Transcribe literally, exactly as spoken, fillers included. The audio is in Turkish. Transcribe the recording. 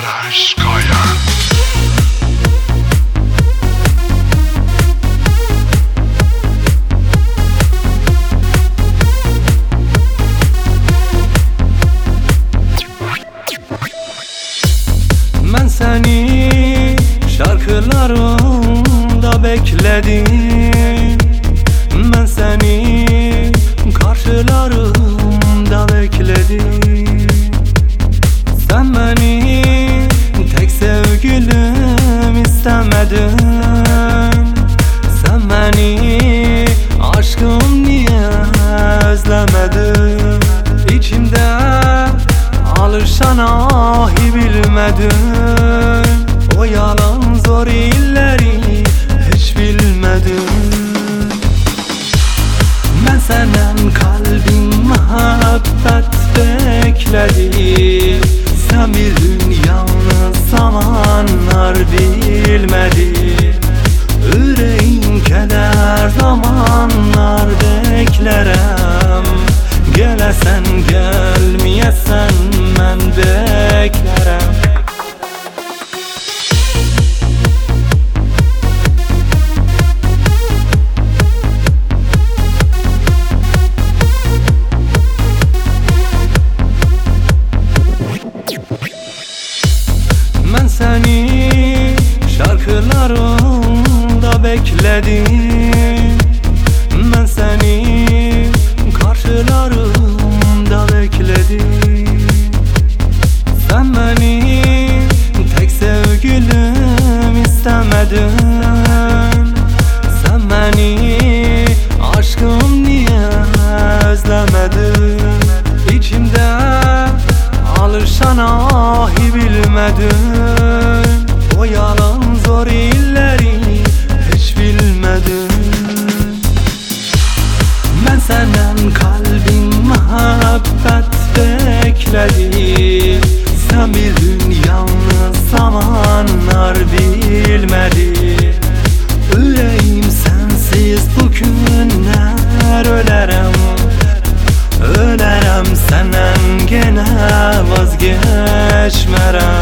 Barış Kayan. Ben seni şarkılarımda bekledim. Ben seni karşılarımda bekledim. Sen beni tek sevgilim istemedin. Sen beni aşkım niye özlemedin? İçimde alışan ahi bilmedin. O yalan zor illeri hiç bilmedim. Ben senden kalbim muhabbet bekledi. Sen bildin yalnız zamanlar bilmedi. Yüreğim keder zamanlar beklerem. Gelesen gelmeyesen ben beklerem. Ben seni şarkılarımda bekledim. Ben seni karşılarımda bekledim. Sen beni tek sevgilim istemedin. Sen beni aşkım niye özlemedin? İçimde alışan ahi bilmedin. O yalan zor illeri hiç bilmedin. Ben senden kalbim muhabbet bekledi. Sen bildin yalnız zamanlar bilmedi. Yüreğim sensiz bugünler ölerem. Ölerem senden gene vazgeçmerem.